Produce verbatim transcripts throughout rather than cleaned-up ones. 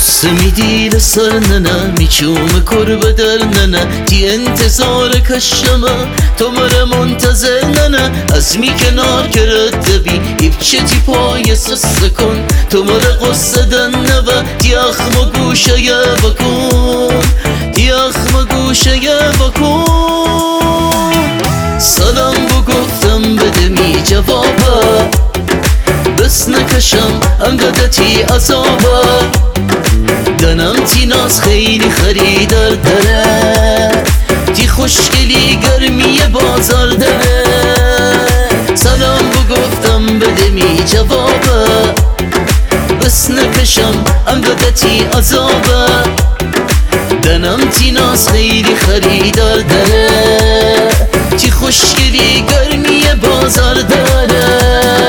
میدی لسر ننه میچوم کربه در ننه تی انتظار کشمه تو مره منتظر ننه از می کنار کرد بی ایبچه تی پای سسته کن تو مره قصه دنه و تی اخم گوشه یه بکن تی اخم گوشه یه بکن سلام بو گفتم بده می جوابه بس نکشم انقدر تی عذابه دنم تی ناز خیلی خریدار داره تی خوشگلی گرمی بازار داره سلام بو گفتم بده می جوابه بس نکشم انقدر تی عذابه دنم تی ناز خیلی خریدار داره تی خوشگلی گرمی بازار داره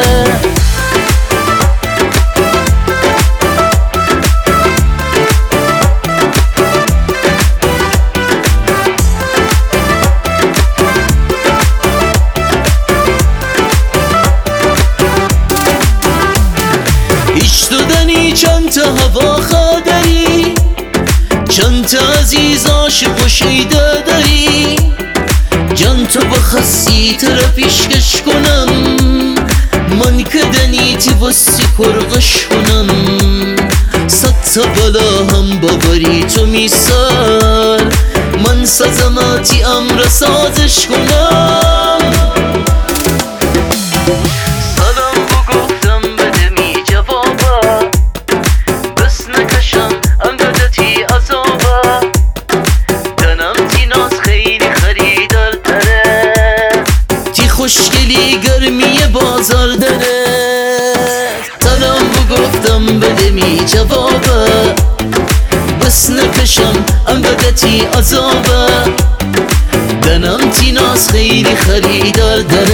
چند تا هوا خادری چند تا عزیزاش پوشیده داری جان تو بخواستی تر پیشکش کنم من که دنیتی واسه کرغش کنم صد تا بلا هم باوری تو میسار من سازماتی امر سازش کنم خوشگلی گرمی بازار داره سلام بو گفتم بده می جوابه بس نکشم انقدر تی عذابه دنم تی ناز خیلی خریدار داره